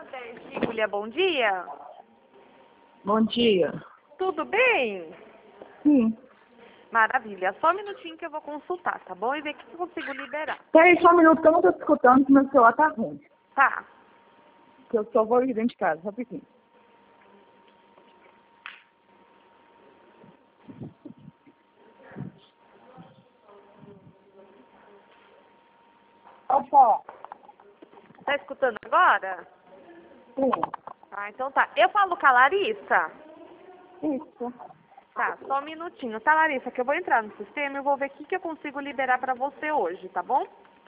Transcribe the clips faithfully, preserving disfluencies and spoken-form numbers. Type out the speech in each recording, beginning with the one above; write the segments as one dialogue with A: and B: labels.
A: Júlia, bom dia.
B: Bom dia.
A: Tudo bem?
B: Sim.
A: Maravilha. Só um minutinho que eu vou consultar, tá bom? E ver o que eu consigo liberar.
B: Peraí só um minuto que eu não tô te escutando, que meu celular tá ruim.
A: Tá.
B: Que eu só vou ir dentro de casa, rapidinho. Opa.
A: Tá escutando agora?
B: Sim.
A: Ah, então tá. Eu falo com a Larissa?
B: Isso.
A: Tá, só um minutinho. Tá, Larissa, que eu vou entrar no sistema e vou ver o que, que eu consigo liberar pra você hoje, tá bom?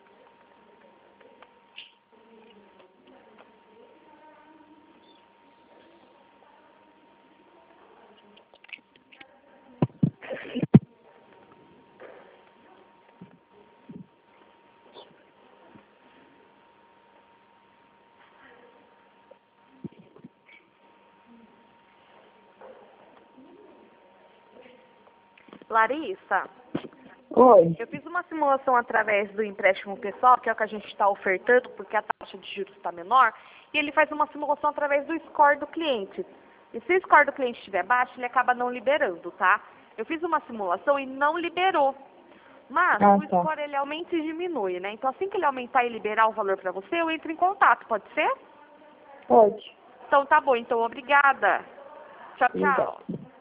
A: Larissa,
B: Oi.
A: eu fiz uma simulação através do empréstimo pessoal, que é o que a gente está ofertando, porque a taxa de juros está menor, e ele faz uma simulação através do score do cliente. E se o score do cliente estiver baixo, ele acaba não liberando, tá? Eu fiz uma simulação e não liberou. Mas
B: Ah,
A: o
B: tá.
A: score ele aumenta e diminui, né? Então assim que ele aumentar e liberar o valor para você, eu entro em contato, pode ser?
B: Pode.
A: Então tá bom, então obrigada. Tchau, tchau.
B: Obrigada.